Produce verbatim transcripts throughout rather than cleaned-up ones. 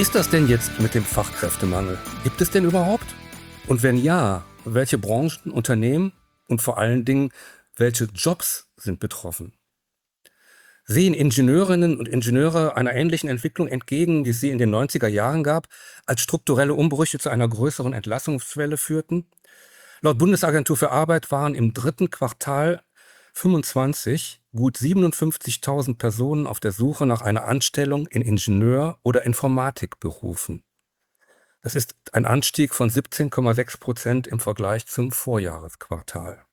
ist das denn jetzt mit dem Fachkräftemangel? Gibt es den überhaupt? Und wenn ja, welche Branchen, Unternehmen und vor allen Dingen, welche Jobs sind betroffen? Sehen Ingenieurinnen und Ingenieure einer ähnlichen Entwicklung entgegen, die es sie in den neunziger Jahren gab, als strukturelle Umbrüche zu einer größeren Entlassungswelle führten? Laut Bundesagentur für Arbeit waren im dritten Quartal fünfundzwanzig gut siebenundfünfzigtausend Personen auf der Suche nach einer Anstellung in Ingenieur- oder Informatikberufen. Das ist ein Anstieg von siebzehn Komma sechs Prozent im Vergleich zum Vorjahresquartal.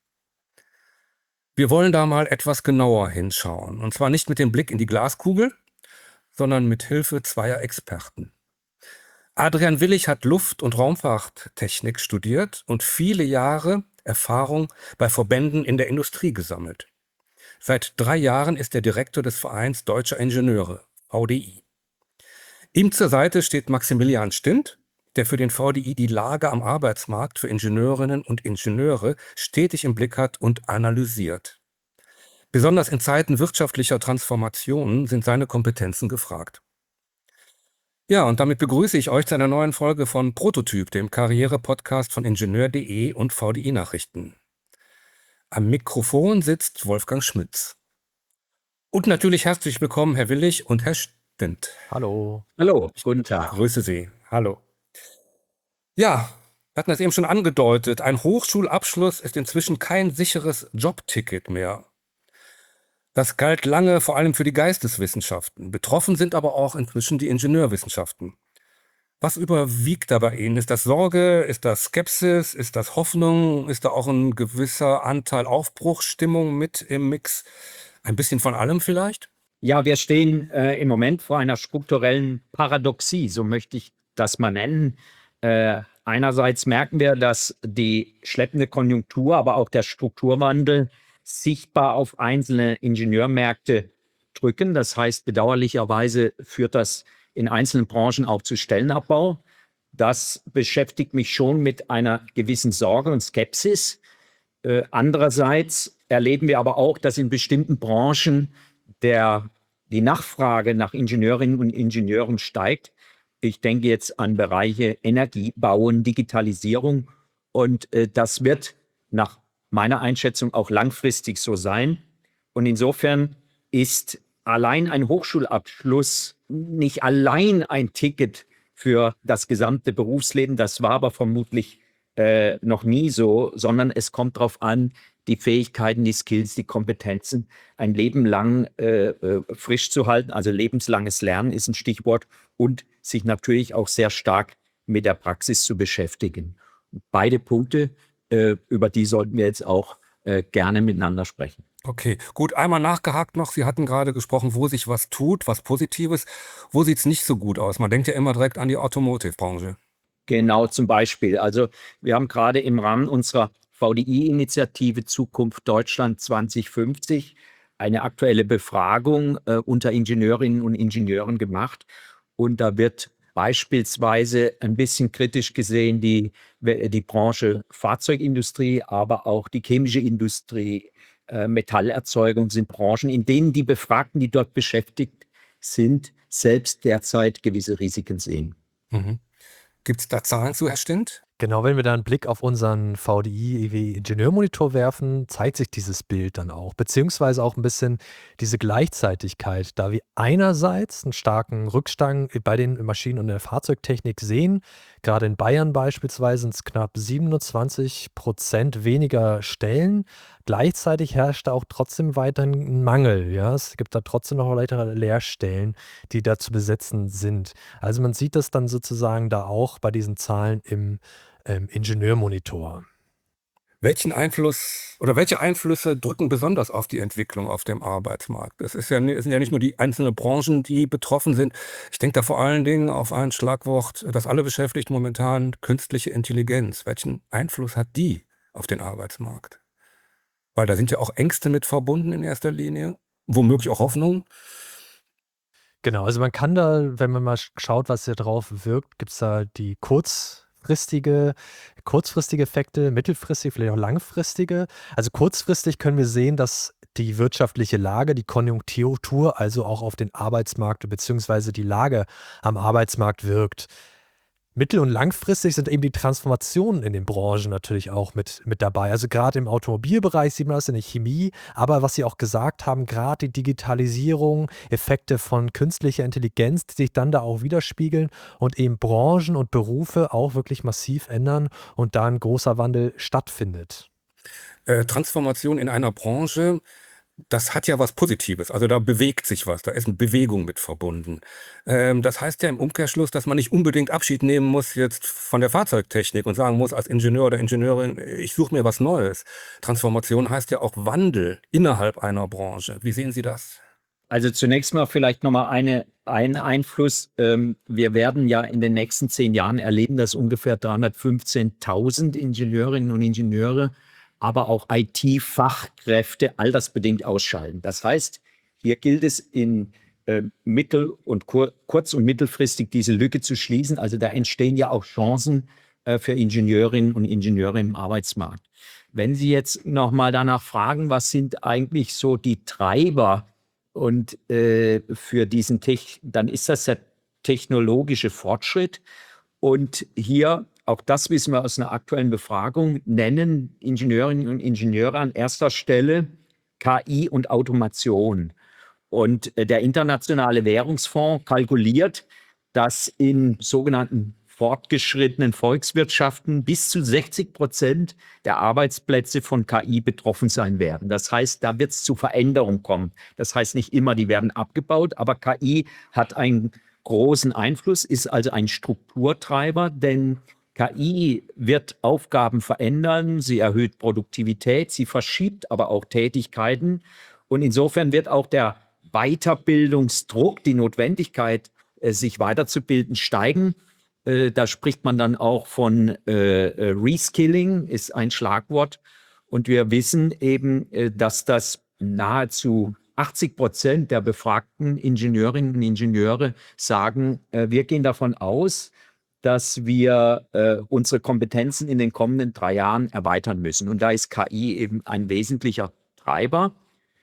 Wir wollen da mal etwas genauer hinschauen. Und zwar nicht mit dem Blick in die Glaskugel, sondern mit Hilfe zweier Experten. Adrian Willig hat Luft- und Raumfahrttechnik studiert und viele Jahre Erfahrung bei Verbänden in der Industrie gesammelt. Seit drei Jahren ist er Direktor des Vereins Deutscher Ingenieure, V D I. Ihm zur Seite steht Maximilian Stindt, der für den V D I die Lage am Arbeitsmarkt für Ingenieurinnen und Ingenieure stetig im Blick hat und analysiert. Besonders in Zeiten wirtschaftlicher Transformationen sind seine Kompetenzen gefragt. Ja, und damit begrüße ich euch zu einer neuen Folge von Prototyp, dem Karriere-Podcast von Ingenieur punkt de und V D I-Nachrichten. Am Mikrofon sitzt Wolfgang Schmitz. Und natürlich herzlich willkommen, Herr Willig und Herr Stindt. Hallo. Hallo, guten Tag. Grüße Sie. Hallo. Ja, wir hatten das eben schon angedeutet. Ein Hochschulabschluss ist inzwischen kein sicheres Jobticket mehr. Das galt lange vor allem für die Geisteswissenschaften. Betroffen sind aber auch inzwischen die Ingenieurwissenschaften. Was überwiegt da bei Ihnen? Ist das Sorge? Ist das Skepsis? Ist das Hoffnung? Ist da auch ein gewisser Anteil Aufbruchsstimmung mit im Mix? Ein bisschen von allem vielleicht? Ja, wir stehen äh, im Moment vor einer strukturellen Paradoxie, so möchte ich das mal nennen. Äh, einerseits merken wir, dass die schleppende Konjunktur, aber auch der Strukturwandel sichtbar auf einzelne Ingenieurmärkte drücken. Das heißt, bedauerlicherweise führt das in einzelnen Branchen auch zu Stellenabbau. Das beschäftigt mich schon mit einer gewissen Sorge und Skepsis. Äh, andererseits erleben wir aber auch, dass in bestimmten Branchen der, die Nachfrage nach Ingenieurinnen und Ingenieuren steigt. Ich denke jetzt an Bereiche Energie, Bauen, Digitalisierung. Und äh, das wird nach meiner Einschätzung auch langfristig so sein. Und insofern ist allein ein Hochschulabschluss nicht allein ein Ticket für das gesamte Berufsleben. Das war aber vermutlich äh, noch nie so, sondern es kommt darauf an, die Fähigkeiten, die Skills, die Kompetenzen ein Leben lang äh, äh, frisch zu halten. Also lebenslanges Lernen ist ein Stichwort und sich natürlich auch sehr stark mit der Praxis zu beschäftigen. Beide Punkte, äh, über die sollten wir jetzt auch äh, gerne miteinander sprechen. Okay, gut, einmal nachgehakt noch. Sie hatten gerade gesprochen, wo sich was tut, was Positives. Wo sieht es nicht so gut aus? Man denkt ja immer direkt an die Automotive-Branche. Genau, zum Beispiel. Also wir haben gerade im Rahmen unserer V D I-Initiative Zukunft Deutschland zwanzig fünfzig eine aktuelle Befragung äh, unter Ingenieurinnen und Ingenieuren gemacht. Und da wird beispielsweise ein bisschen kritisch gesehen die, die Branche Fahrzeugindustrie, aber auch die chemische Industrie, äh, Metallerzeugung sind Branchen, in denen die Befragten, die dort beschäftigt sind, selbst derzeit gewisse Risiken sehen. Mhm. Gibt es da Zahlen zu, Herr Stindt? Genau, wenn wir da einen Blick auf unseren V D I E W-Ingenieurmonitor werfen, zeigt sich dieses Bild dann auch, beziehungsweise auch ein bisschen diese Gleichzeitigkeit, da wir einerseits einen starken Rückstand bei den Maschinen- und der Fahrzeugtechnik sehen. Gerade in Bayern beispielsweise sind es knapp siebenundzwanzig Prozent weniger Stellen. Gleichzeitig herrscht da auch trotzdem weiterhin ein Mangel. Ja? Es gibt da trotzdem noch weitere Lehrstellen, die da zu besetzen sind. Also man sieht das dann sozusagen da auch bei diesen Zahlen im ähm, Ingenieurmonitor. Welchen Einfluss oder welche Einflüsse drücken besonders auf die Entwicklung auf dem Arbeitsmarkt? Es ist ja, es sind ja nicht nur die einzelnen Branchen, die betroffen sind. Ich denke da vor allen Dingen auf ein Schlagwort, das alle beschäftigt momentan, künstliche Intelligenz. Welchen Einfluss hat die auf den Arbeitsmarkt? Weil da sind ja auch Ängste mit verbunden in erster Linie, womöglich auch Hoffnung. Genau, also man kann da, wenn man mal schaut, was hier drauf wirkt, gibt es da die kurzfristige, kurzfristige Effekte, mittelfristige, vielleicht auch langfristige. Also kurzfristig können wir sehen, dass die wirtschaftliche Lage, die Konjunktur, also auch auf den Arbeitsmarkt beziehungsweise die Lage am Arbeitsmarkt wirkt. Mittel- und langfristig sind eben die Transformationen in den Branchen natürlich auch mit, mit dabei. Also gerade im Automobilbereich sieht man das, in der Chemie, aber was Sie auch gesagt haben, gerade die Digitalisierung, Effekte von künstlicher Intelligenz, die sich dann da auch widerspiegeln und eben Branchen und Berufe auch wirklich massiv ändern und da ein großer Wandel stattfindet. Äh, Transformation in einer Branche, das hat ja was Positives. Also da bewegt sich was, da ist eine Bewegung mit verbunden. Ähm, das heißt ja im Umkehrschluss, dass man nicht unbedingt Abschied nehmen muss jetzt von der Fahrzeugtechnik und sagen muss als Ingenieur oder Ingenieurin, ich suche mir was Neues. Transformation heißt ja auch Wandel innerhalb einer Branche. Wie sehen Sie das? Also zunächst mal vielleicht nochmal eine, ein Einfluss. Ähm, wir werden ja in den nächsten zehn Jahren erleben, dass ungefähr dreihundertfünfzehntausend Ingenieurinnen und Ingenieure, aber auch I T-Fachkräfte altersbedingt ausscheiden. Das heißt, hier gilt es in äh, mittel- und kur kurz- und mittelfristig diese Lücke zu schließen. Also da entstehen ja auch Chancen äh, für Ingenieurinnen und Ingenieure im Arbeitsmarkt. Wenn Sie jetzt nochmal danach fragen, was sind eigentlich so die Treiber und äh, für diesen Tech, dann ist das der technologische Fortschritt. Und hier, auch das wissen wir aus einer aktuellen Befragung, nennen Ingenieurinnen und Ingenieure an erster Stelle K I und Automation. Und äh, der Internationale Währungsfonds kalkuliert, dass in sogenannten fortgeschrittenen Volkswirtschaften bis zu sechzig Prozent der Arbeitsplätze von K I betroffen sein werden. Das heißt, da wird es zu Veränderungen kommen. Das heißt nicht immer, die werden abgebaut, aber K I hat einen großen Einfluss, ist also ein Strukturtreiber, denn K I wird Aufgaben verändern, sie erhöht Produktivität, sie verschiebt aber auch Tätigkeiten. Und insofern wird auch der Weiterbildungsdruck, die Notwendigkeit, äh, sich weiterzubilden, steigen. Äh, da spricht man dann auch von äh, äh, Reskilling, ist ein Schlagwort. Und wir wissen eben, äh, dass das nahezu achtzig Prozent der befragten Ingenieurinnen und Ingenieure sagen, äh, wir gehen davon aus, dass wir äh, unsere Kompetenzen in den kommenden drei Jahren erweitern müssen. Und da ist K I eben ein wesentlicher Treiber.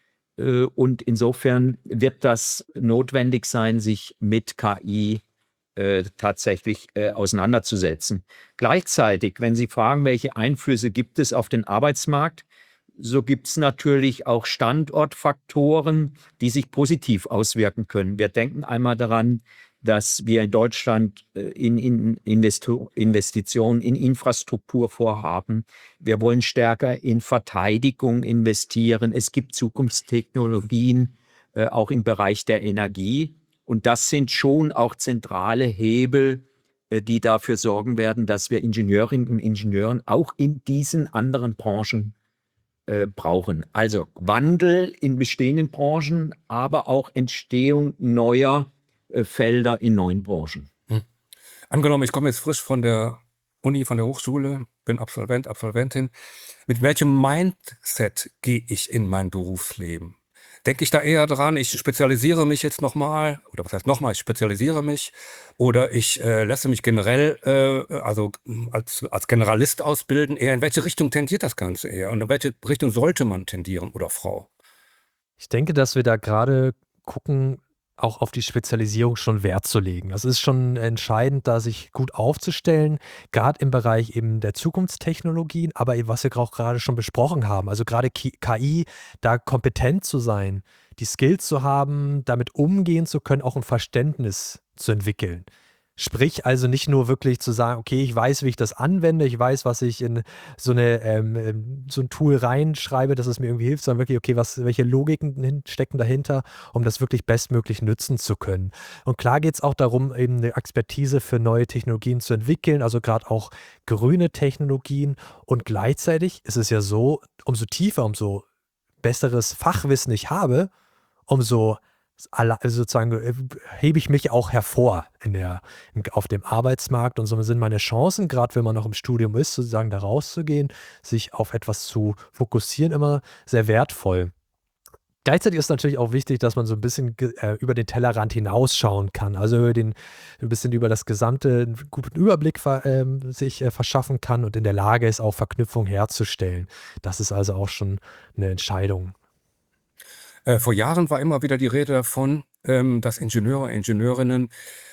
Äh, und insofern wird das notwendig sein, sich mit K I äh, tatsächlich äh, auseinanderzusetzen. Gleichzeitig, wenn Sie fragen, welche Einflüsse gibt es auf den Arbeitsmarkt, so gibt es natürlich auch Standortfaktoren, die sich positiv auswirken können. Wir denken einmal daran, dass wir in Deutschland äh, in, in Investo Investitionen in Infrastruktur vorhaben. Wir wollen stärker in Verteidigung investieren. Es gibt Zukunftstechnologien, äh, auch im Bereich der Energie. Und das sind schon auch zentrale Hebel, äh, die dafür sorgen werden, dass wir Ingenieurinnen und Ingenieuren auch in diesen anderen Branchen äh, brauchen. Also Wandel in bestehenden Branchen, aber auch Entstehung neuer äh, Felder in neuen Branchen. Hm. Angenommen, ich komme jetzt frisch von der Uni, von der Hochschule, bin Absolvent, Absolventin. Mit welchem Mindset gehe ich in mein Berufsleben? Denke ich da eher dran, ich spezialisiere mich jetzt nochmal, oder was heißt nochmal, ich spezialisiere mich, oder ich äh, lasse mich generell, äh, also als, als Generalist ausbilden, eher in welche Richtung tendiert das Ganze eher? Und in welche Richtung sollte man tendieren oder Frau? Ich denke, dass wir da gerade gucken, auch auf die Spezialisierung schon Wert zu legen. Das ist schon entscheidend, da sich gut aufzustellen, gerade im Bereich eben der Zukunftstechnologien, aber eben, was wir auch gerade schon besprochen haben, also gerade K I, da kompetent zu sein, die Skills zu haben, damit umgehen zu können, auch ein Verständnis zu entwickeln. Sprich also nicht nur wirklich zu sagen, okay, ich weiß, wie ich das anwende, ich weiß, was ich in so, eine, ähm, so ein Tool reinschreibe, dass es mir irgendwie hilft, sondern wirklich, okay, was, welche Logiken stecken dahinter, um das wirklich bestmöglich nutzen zu können. Und klar geht es auch darum, eben eine Expertise für neue Technologien zu entwickeln, also gerade auch grüne Technologien. Und gleichzeitig ist es ja so, umso tiefer, umso besseres Fachwissen ich habe, umso sozusagen äh, hebe ich mich auch hervor in der, auf dem Arbeitsmarkt und so sind meine Chancen, gerade wenn man noch im Studium ist, sozusagen da rauszugehen, sich auf etwas zu fokussieren, immer sehr wertvoll. Gleichzeitig ist natürlich auch wichtig, dass man so ein bisschen äh, über den Tellerrand hinausschauen kann, also über den, ein bisschen über das gesamte einen guten Überblick ver, äh, sich äh, verschaffen kann und in der Lage ist, auch Verknüpfung herzustellen. Das ist also auch schon eine Entscheidung. Äh, vor Jahren war immer wieder die Rede davon, ähm, dass Ingenieure, Ingenieurinnen,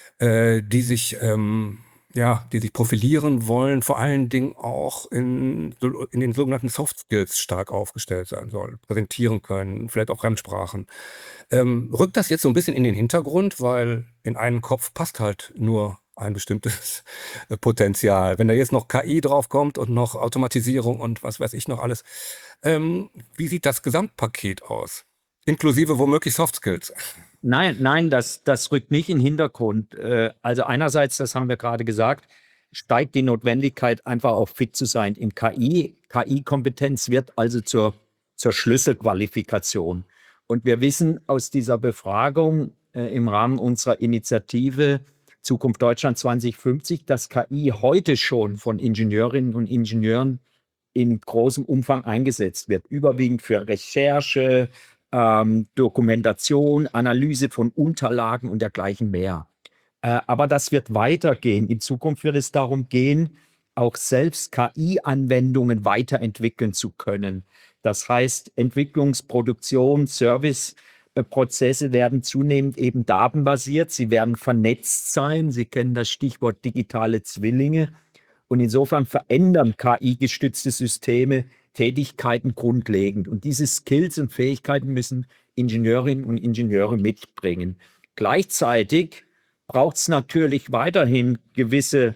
äh, die sich, ähm, ja, die sich profilieren wollen, vor allen Dingen auch in, so- in den sogenannten Soft Skills stark aufgestellt sein sollen, präsentieren können, vielleicht auch Fremdsprachen. Ähm, rückt das jetzt so ein bisschen in den Hintergrund, weil in einen Kopf passt halt nur ein bestimmtes äh, Potenzial. Wenn da jetzt noch K I draufkommt und noch Automatisierung und was weiß ich noch alles, ähm, wie sieht das Gesamtpaket aus? Inklusive womöglich Soft Skills. Nein, nein, das, das rückt nicht in den Hintergrund. Äh, Also einerseits, das haben wir gerade gesagt, steigt die Notwendigkeit, einfach auch fit zu sein in K I. K I-Kompetenz wird also zur, zur Schlüsselqualifikation. Und wir wissen aus dieser Befragung äh, im Rahmen unserer Initiative Zukunft Deutschland zwanzig fünfzig, dass K I heute schon von Ingenieurinnen und Ingenieuren in großem Umfang eingesetzt wird, überwiegend für Recherche, ähm, Dokumentation, Analyse von Unterlagen und dergleichen mehr. Äh, aber das wird weitergehen. In Zukunft wird es darum gehen, auch selbst K I-Anwendungen weiterentwickeln zu können. Das heißt, Entwicklungs-, Produktion-, Serviceprozesse werden zunehmend eben datenbasiert. Sie werden vernetzt sein. Sie kennen das Stichwort digitale Zwillinge. Und insofern verändern K I-gestützte Systeme Tätigkeiten grundlegend. Und diese Skills und Fähigkeiten müssen Ingenieurinnen und Ingenieure mitbringen. Gleichzeitig braucht es natürlich weiterhin gewisse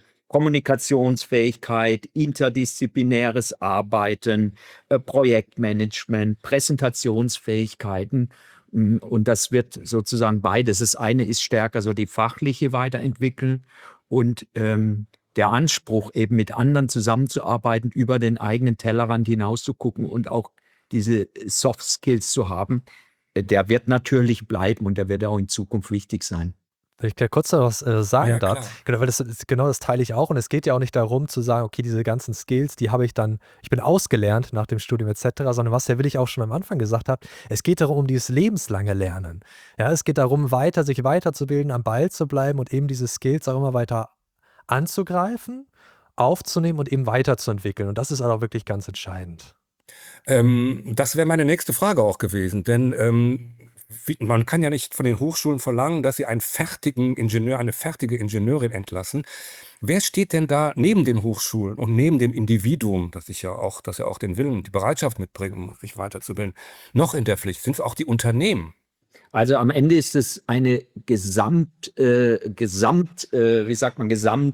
Kommunikationsfähigkeit, interdisziplinäres Arbeiten, äh, Projektmanagement, Präsentationsfähigkeiten. Mm, Und das wird sozusagen beides. Das eine ist stärker so die fachliche Weiterentwicklung und ähm, der Anspruch, eben mit anderen zusammenzuarbeiten, über den eigenen Tellerrand hinaus zu gucken und auch diese Soft Skills zu haben, äh, der wird natürlich bleiben und der wird auch in Zukunft wichtig sein. Wenn ich da kurz noch was äh, Ah sagen ja, darf, klar. genau, weil das, das, genau das teile ich auch. Und es geht ja auch nicht darum zu sagen, okay, diese ganzen Skills, die habe ich dann, ich bin ausgelernt nach dem Studium et cetera, sondern was der Willi auch schon am Anfang gesagt hat, es geht darum, um dieses lebenslange Lernen. Ja, es geht darum, weiter, sich weiterzubilden, am Ball zu bleiben und eben diese Skills auch immer weiter anzugreifen, aufzunehmen und eben weiterzuentwickeln. Und das ist auch wirklich ganz entscheidend. Ähm, das wäre meine nächste Frage auch gewesen, denn ähm, wie, man kann ja nicht von den Hochschulen verlangen, dass sie einen fertigen Ingenieur, eine fertige Ingenieurin entlassen. Wer steht denn da neben den Hochschulen und neben dem Individuum, das sich ja auch, das ja auch den Willen, die Bereitschaft mitbringt, um sich weiterzubilden, noch in der Pflicht? Sind es auch die Unternehmen? Also am Ende ist es eine Gesamt, äh, Gesamt, äh, wie sagt man,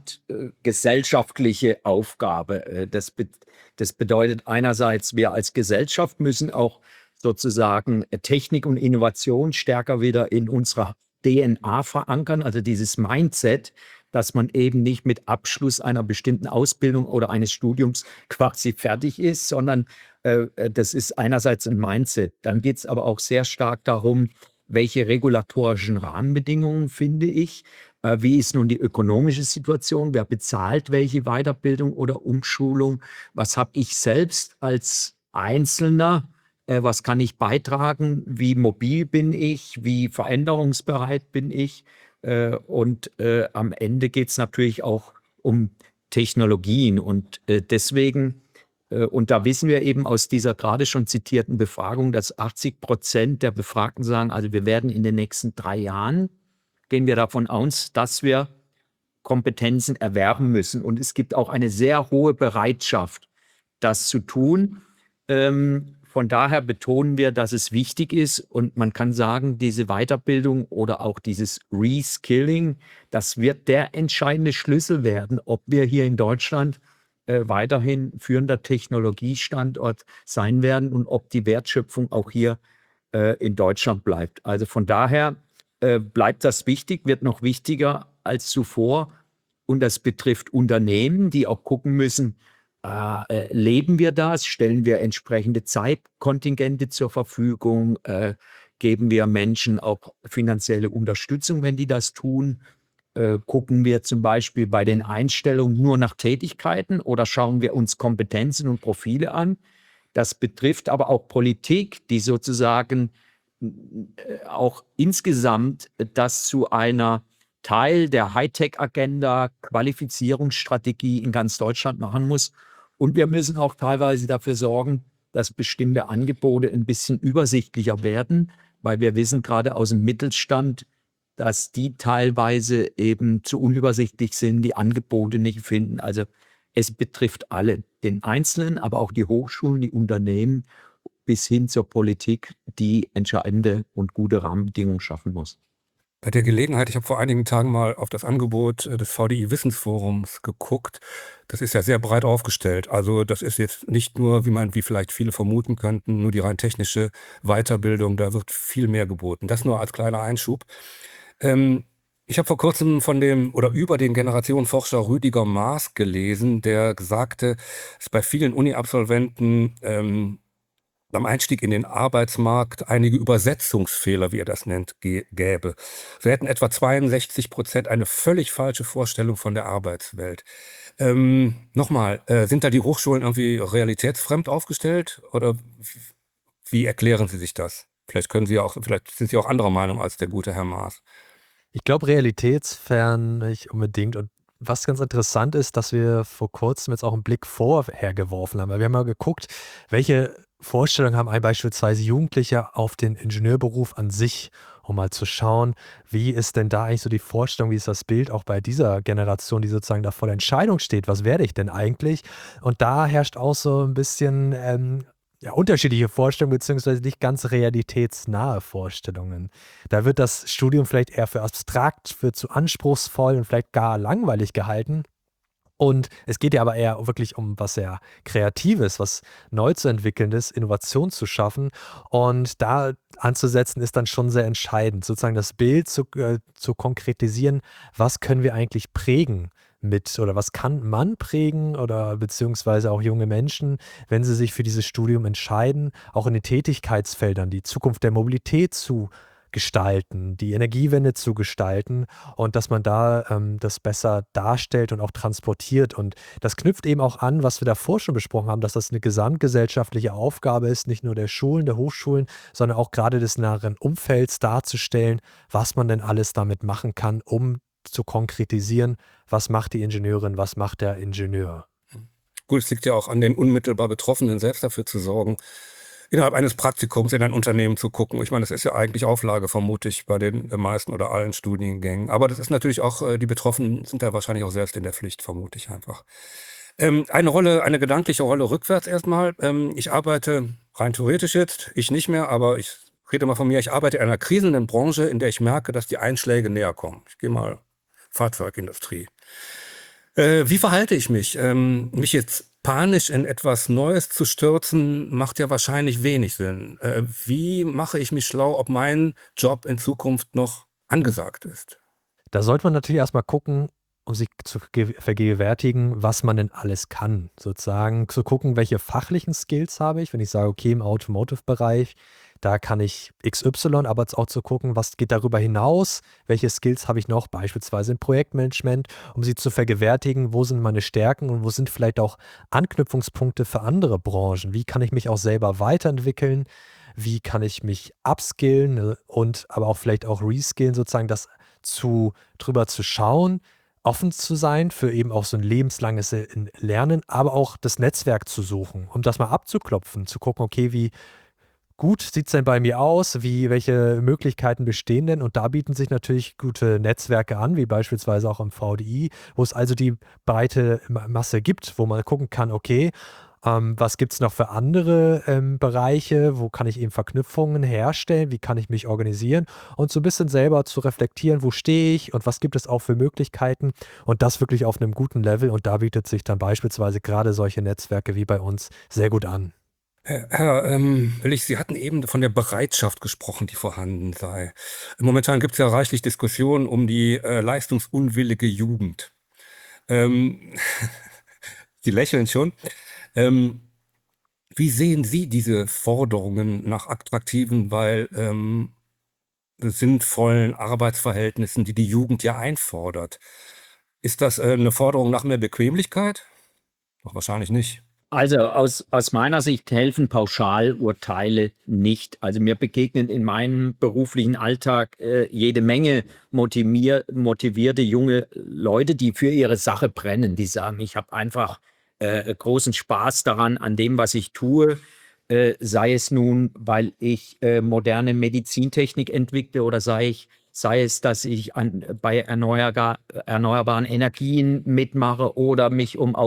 gesamtgesellschaftliche Aufgabe. Äh, das, be das bedeutet einerseits, wir als Gesellschaft müssen auch sozusagen äh, Technik und Innovation stärker wieder in unserer D N A verankern, also dieses Mindset, dass man eben nicht mit Abschluss einer bestimmten Ausbildung oder eines Studiums quasi fertig ist, sondern äh, äh, das ist einerseits ein Mindset. Dann geht es aber auch sehr stark darum, welche regulatorischen Rahmenbedingungen finde ich? Äh, wie ist nun die ökonomische Situation? Wer bezahlt welche Weiterbildung oder Umschulung? Was habe ich selbst als Einzelner? Äh, was kann ich beitragen? Wie mobil bin ich? Wie veränderungsbereit bin ich? Äh, und äh, am Ende geht es natürlich auch um Technologien. Und äh, deswegen äh, Und da wissen wir eben aus dieser gerade schon zitierten Befragung, dass achtzig Prozent der Befragten sagen, also wir werden in den nächsten drei Jahren, gehen wir davon aus, dass wir Kompetenzen erwerben müssen. Und es gibt auch eine sehr hohe Bereitschaft, das zu tun. Ähm, von daher betonen wir, dass es wichtig ist. Und man kann sagen, diese Weiterbildung oder auch dieses Reskilling, das wird der entscheidende Schlüssel werden, ob wir hier in Deutschland äh, weiterhin führender Technologiestandort sein werden und ob die Wertschöpfung auch hier äh, in Deutschland bleibt. Also von daher äh, bleibt das wichtig, wird noch wichtiger als zuvor. Und das betrifft Unternehmen, die auch gucken müssen, äh, äh, leben wir das, stellen wir entsprechende Zeitkontingente zur Verfügung, äh, geben wir Menschen auch finanzielle Unterstützung, wenn die das tun. Äh, gucken wir zum Beispiel bei den Einstellungen nur nach Tätigkeiten oder schauen wir uns Kompetenzen und Profile an? Das betrifft aber auch Politik, die sozusagen äh, auch insgesamt das zu einer Teil der Hightech-Agenda, Qualifizierungsstrategie in ganz Deutschland machen muss. Und wir müssen auch teilweise dafür sorgen, dass bestimmte Angebote ein bisschen übersichtlicher werden, weil wir wissen gerade aus dem Mittelstand, dass die teilweise eben zu unübersichtlich sind, die Angebote nicht finden. Also es betrifft alle, den Einzelnen, aber auch die Hochschulen, die Unternehmen bis hin zur Politik, die entscheidende und gute Rahmenbedingungen schaffen muss. Bei der Gelegenheit, ich habe vor einigen Tagen mal auf das Angebot äh, des V D I-Wissensforums geguckt. Das ist ja sehr breit aufgestellt. Also das ist jetzt nicht nur, wie man, wie vielleicht viele vermuten könnten, nur die rein technische Weiterbildung. Da wird viel mehr geboten. Das nur als kleiner Einschub. Ähm, ich habe vor kurzem von dem oder über den Generationenforscher Rüdiger Maaß gelesen, der sagte, dass bei vielen Uni-Absolventen ähm, am Einstieg in den Arbeitsmarkt einige Übersetzungsfehler, wie er das nennt, gä- gäbe. So hätten etwa zweiundsechzig Prozent eine völlig falsche Vorstellung von der Arbeitswelt. Ähm, nochmal, äh, sind da die Hochschulen irgendwie realitätsfremd aufgestellt oder w- wie erklären Sie sich das? Vielleicht können Sie auch, vielleicht sind Sie auch anderer Meinung als der gute Herr Maaß. Ich glaube, realitätsfern nicht unbedingt. Und was ganz interessant ist, dass wir vor kurzem jetzt auch einen Blick vorher geworfen haben. Weil wir haben mal geguckt, welche Vorstellungen haben ein beispielsweise Jugendliche auf den Ingenieurberuf an sich, um mal zu schauen, wie ist denn da eigentlich so die Vorstellung, wie ist das Bild auch bei dieser Generation, die sozusagen da vor der Entscheidung steht, was werde ich denn eigentlich? Und da herrscht auch so ein bisschen ähm, ja, unterschiedliche Vorstellungen, beziehungsweise nicht ganz realitätsnahe Vorstellungen. Da wird das Studium vielleicht eher für abstrakt, für zu anspruchsvoll und vielleicht gar langweilig gehalten. Und es geht ja aber eher wirklich um was sehr Kreatives, was neu zu entwickelndes, Innovation zu schaffen. Und da anzusetzen ist dann schon sehr entscheidend, sozusagen das Bild zu, äh, zu konkretisieren, was können wir eigentlich prägen mit oder was kann man prägen oder beziehungsweise auch junge Menschen, wenn sie sich für dieses Studium entscheiden, auch in den Tätigkeitsfeldern die Zukunft der Mobilität zu gestalten, die Energiewende zu gestalten und dass man da ähm, das besser darstellt und auch transportiert. Und das knüpft eben auch an, was wir davor schon besprochen haben, dass das eine gesamtgesellschaftliche Aufgabe ist, nicht nur der Schulen, der Hochschulen, sondern auch gerade des nahen Umfelds darzustellen, was man denn alles damit machen kann, um zu konkretisieren, was macht die Ingenieurin, was macht der Ingenieur. Gut, es liegt ja auch an den unmittelbar Betroffenen, selbst dafür zu sorgen, innerhalb eines Praktikums in ein Unternehmen zu gucken. Ich meine, das ist ja eigentlich Auflage, vermute ich, bei den äh, meisten oder allen Studiengängen. Aber das ist natürlich auch, äh, die Betroffenen sind da wahrscheinlich auch selbst in der Pflicht, vermute ich einfach. Ähm, eine Rolle, eine gedankliche Rolle rückwärts erstmal. Ähm, ich arbeite rein theoretisch jetzt, ich nicht mehr, aber ich rede mal von mir, ich arbeite in einer kriselnden Branche, in der ich merke, dass die Einschläge näher kommen. Ich gehe mal Fahrzeugindustrie. Äh, wie verhalte ich mich? Ähm, mich jetzt panisch in etwas Neues zu stürzen, macht ja wahrscheinlich wenig Sinn. Äh, wie mache ich mich schlau, ob mein Job in Zukunft noch angesagt ist? Da sollte man natürlich erstmal gucken, um sich zu ge- vergegenwärtigen, was man denn alles kann. Sozusagen zu gucken, welche fachlichen Skills habe ich, wenn ich sage, okay, im Automotive-Bereich, da kann ich X Y, aber jetzt auch zu gucken, was geht darüber hinaus, welche Skills habe ich noch, beispielsweise im Projektmanagement, um sie zu vergegenwärtigen, wo sind meine Stärken und wo sind vielleicht auch Anknüpfungspunkte für andere Branchen. Wie kann ich mich auch selber weiterentwickeln? Wie kann ich mich upskillen, ne, und aber auch vielleicht auch reskillen, sozusagen das zu drüber zu schauen, offen zu sein für eben auch so ein lebenslanges äh, Lernen, aber auch das Netzwerk zu suchen, um das mal abzuklopfen, zu gucken, okay, wie gut sieht es denn bei mir aus, wie, welche Möglichkeiten bestehen denn? Und da bieten sich natürlich gute Netzwerke an, wie beispielsweise auch im V D I, wo es also die breite Ma- Masse gibt, wo man gucken kann, okay, ähm, was gibt es noch für andere ähm, Bereiche, wo kann ich eben Verknüpfungen herstellen, wie kann ich mich organisieren und so ein bisschen selber zu reflektieren, wo stehe ich und was gibt es auch für Möglichkeiten und das wirklich auf einem guten Level und da bietet sich dann beispielsweise gerade solche Netzwerke wie bei uns sehr gut an. Herr, Herr ähm, Willig, Sie hatten eben von der Bereitschaft gesprochen, die vorhanden sei. Momentan gibt es ja reichlich Diskussionen um die äh, leistungsunwillige Jugend. Ähm, Sie lächeln schon. Ähm, wie sehen Sie diese Forderungen nach attraktiven, weil ähm, sinnvollen Arbeitsverhältnissen, die die Jugend ja einfordert? Ist das äh, eine Forderung nach mehr Bequemlichkeit? Doch wahrscheinlich nicht. Also aus, aus meiner Sicht helfen Pauschalurteile nicht. Also mir begegnen in meinem beruflichen Alltag äh, jede Menge motivier, motivierte junge Leute, die für ihre Sache brennen. Die sagen, ich habe einfach äh, großen Spaß daran, an dem, was ich tue. äh, sei es nun, weil ich äh, moderne Medizintechnik entwickle oder sei ich sei es, dass ich an, bei erneuerbar, erneuerbaren Energien mitmache oder mich um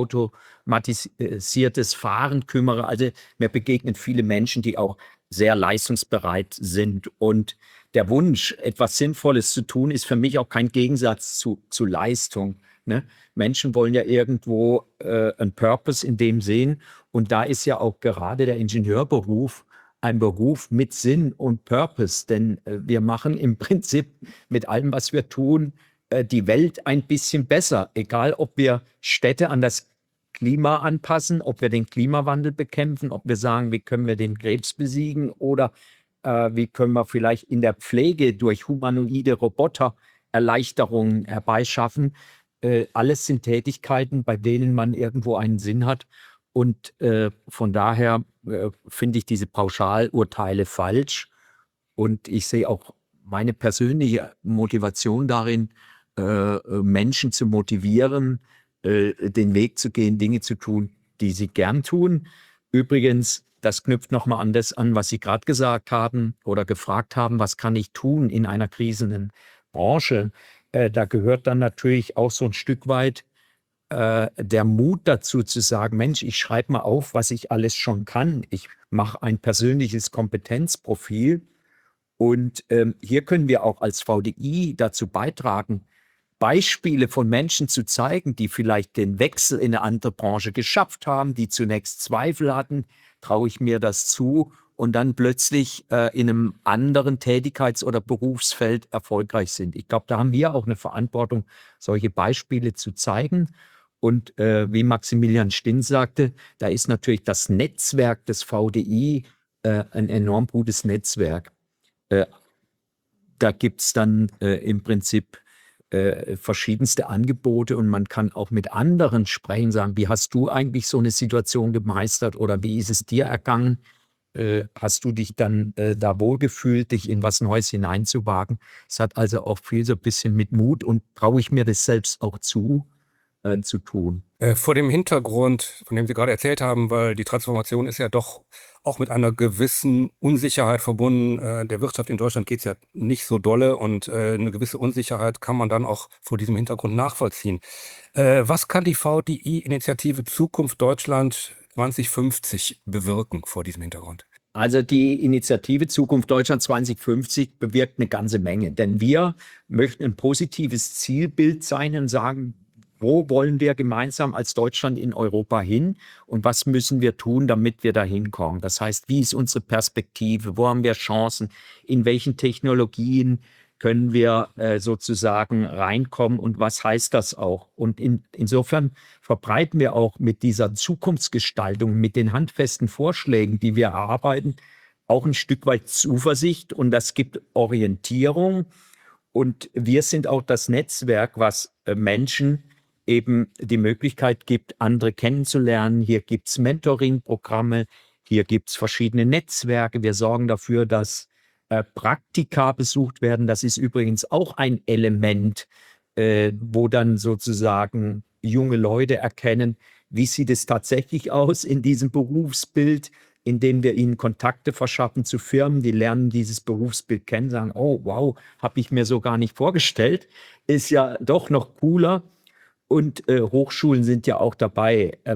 automatisiertes Fahren kümmere. Also mir begegnen viele Menschen, die auch sehr leistungsbereit sind. Und der Wunsch, etwas Sinnvolles zu tun, ist für mich auch kein Gegensatz zu, zu Leistung. Ne? Menschen wollen ja irgendwo äh, einen Purpose in dem sehen. Und da ist ja auch gerade der Ingenieurberuf ein Beruf mit Sinn und Purpose, denn äh, wir machen im Prinzip mit allem, was wir tun, äh, die Welt ein bisschen besser. Egal, ob wir Städte an das Klima anpassen, ob wir den Klimawandel bekämpfen, ob wir sagen, wie können wir den Krebs besiegen oder äh, wie können wir vielleicht in der Pflege durch humanoide Roboter Erleichterungen herbeischaffen. Äh, alles sind Tätigkeiten, bei denen man irgendwo einen Sinn hat. Und äh, von daher äh, finde ich diese Pauschalurteile falsch. Und ich sehe auch meine persönliche Motivation darin, äh, Menschen zu motivieren, äh, den Weg zu gehen, Dinge zu tun, die sie gern tun. Übrigens, das knüpft nochmal an das an, was Sie gerade gesagt haben oder gefragt haben, was kann ich tun in einer krisenden Branche? Äh, da gehört dann natürlich auch so ein Stück weit äh, der Mut dazu zu sagen, Mensch, ich schreibe mal auf, was ich alles schon kann. Ich mache ein persönliches Kompetenzprofil. Und ähm, hier können wir auch als V D I dazu beitragen, Beispiele von Menschen zu zeigen, die vielleicht den Wechsel in eine andere Branche geschafft haben, die zunächst Zweifel hatten, traue ich mir das zu und dann plötzlich äh, in einem anderen Tätigkeits- oder Berufsfeld erfolgreich sind. Ich glaube, da haben wir auch eine Verantwortung, solche Beispiele zu zeigen. Und äh, wie Maximilian Stinn sagte, da ist natürlich das Netzwerk des V D I äh, ein enorm gutes Netzwerk. Äh, da gibt es dann äh, im Prinzip äh, verschiedenste Angebote und man kann auch mit anderen sprechen, sagen, wie hast du eigentlich so eine Situation gemeistert oder wie ist es dir ergangen? Äh, hast du dich dann äh, da wohlgefühlt, dich in was Neues hineinzuwagen? Es hat also auch viel so ein bisschen mit Mut und traue ich mir das selbst auch zu, äh, zu tun. Äh, vor dem Hintergrund, von dem Sie gerade erzählt haben, weil die Transformation ist ja doch auch mit einer gewissen Unsicherheit verbunden. Äh, der Wirtschaft in Deutschland geht es ja nicht so dolle und äh, eine gewisse Unsicherheit kann man dann auch vor diesem Hintergrund nachvollziehen. Äh, was kann die V D I-Initiative Zukunft Deutschland zwanzig fünfzig bewirken vor diesem Hintergrund? Also die Initiative Zukunft Deutschland zwanzig fünfzig bewirkt eine ganze Menge, denn wir möchten ein positives Zielbild sein und sagen, wo wollen wir gemeinsam als Deutschland in Europa hin und was müssen wir tun, damit wir da hinkommen? Das heißt, wie ist unsere Perspektive? Wo haben wir Chancen? In welchen Technologien können wir äh, sozusagen reinkommen und was heißt das auch? Und in, insofern verbreiten wir auch mit dieser Zukunftsgestaltung, mit den handfesten Vorschlägen, die wir erarbeiten, auch ein Stück weit Zuversicht und das gibt Orientierung. Und wir sind auch das Netzwerk, was äh, Menschen eben die Möglichkeit gibt, andere kennenzulernen. Hier gibt es Mentoring-Programme, hier gibt es verschiedene Netzwerke. Wir sorgen dafür, dass äh, Praktika besucht werden. Das ist übrigens auch ein Element, äh, wo dann sozusagen junge Leute erkennen, wie sieht es tatsächlich aus in diesem Berufsbild, indem wir ihnen Kontakte verschaffen zu Firmen, die lernen dieses Berufsbild kennen, sagen, oh wow, habe ich mir so gar nicht vorgestellt, ist ja doch noch cooler. Und äh, Hochschulen sind ja auch dabei, äh,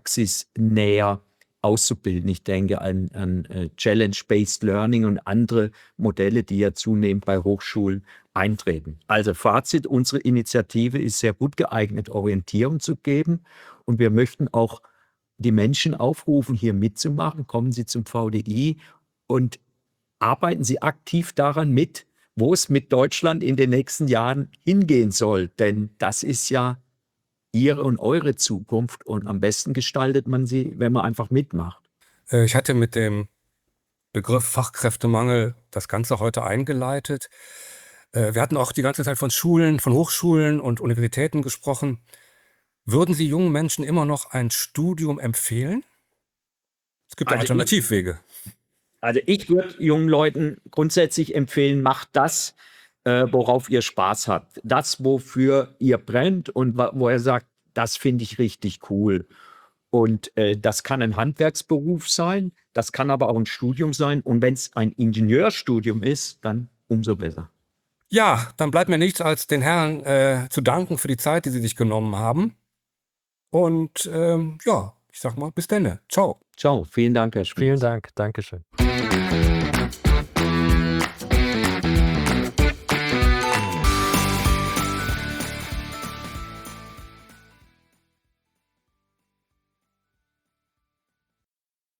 praxisnäher auszubilden. Ich denke an, an äh, Challenge-Based Learning und andere Modelle, die ja zunehmend bei Hochschulen eintreten. Also Fazit, unsere Initiative ist sehr gut geeignet, Orientierung zu geben. Und wir möchten auch die Menschen aufrufen, hier mitzumachen. Kommen Sie zum V D I und arbeiten Sie aktiv daran mit, wo es mit Deutschland in den nächsten Jahren hingehen soll. Denn das ist ja Ihre und eure Zukunft und am besten gestaltet man sie, wenn man einfach mitmacht. Äh, ich hatte mit dem Begriff Fachkräftemangel das Ganze heute eingeleitet. Äh, wir hatten auch die ganze Zeit von Schulen, von Hochschulen und Universitäten gesprochen. Würden Sie jungen Menschen immer noch ein Studium empfehlen? Es gibt ja Also ich- Alternativwege. Also ich würde jungen Leuten grundsätzlich empfehlen, macht das, äh, worauf ihr Spaß habt. Das, wofür ihr brennt und wa- wo ihr sagt, das finde ich richtig cool. Und äh, das kann ein Handwerksberuf sein, das kann aber auch ein Studium sein. Und wenn es ein Ingenieurstudium ist, dann umso besser. Ja, dann bleibt mir nichts, als den Herren äh, zu danken für die Zeit, die sie sich genommen haben. Und ähm, ja, ich sag mal, bis denne. Ciao. Ciao, vielen Dank, Herr Schmidt. Vielen Dank. Dankeschön.